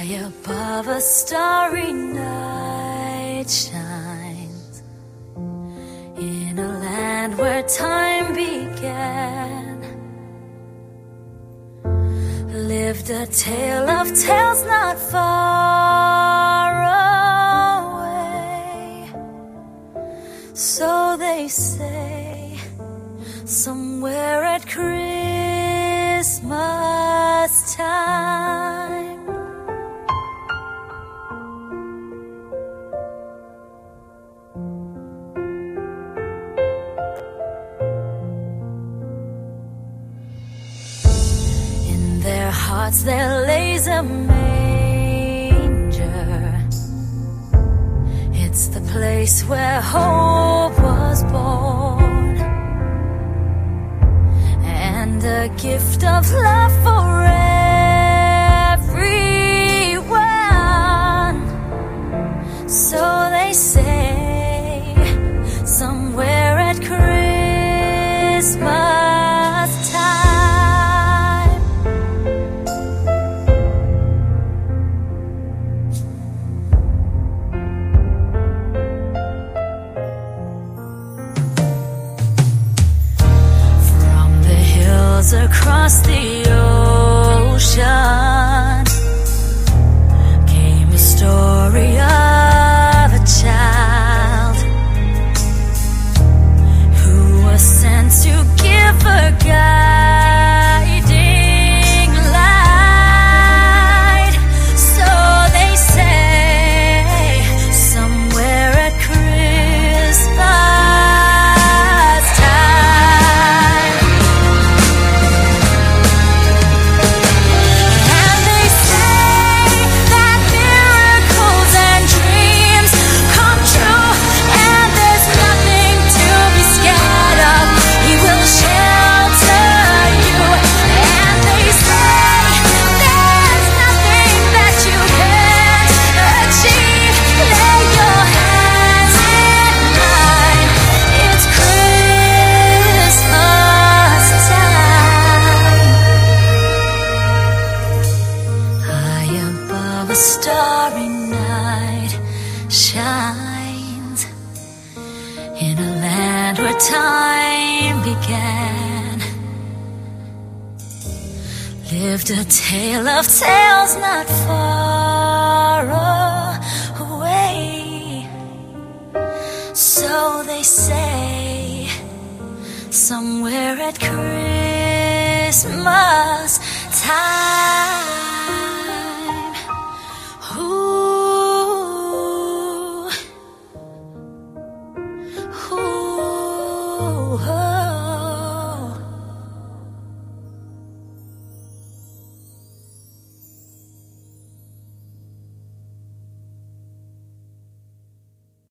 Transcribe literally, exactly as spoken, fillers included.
High above a starry night shines, in a land where time began, lived a tale of tales not far away. So they say, somewhere at Christmas time. In their hearts there lays a manger. It's the place where hope was born, and a gift of love for everyone. So they say, somewhere at Christmas time. From the hills across the ocean came a story of a child who was sent to give a guiding light. So they say, somewhere at Christmas time. And they say that miracles and dreams come true, and there's nothing to be scared of. He will shelter you. And they say there's nothing that you can't achieve. Lay your hands in mine. It's Christmas time. High above a starry night shines, in a land where time began, lived a tale of tales not far away. So they say, somewhere at Christmas time.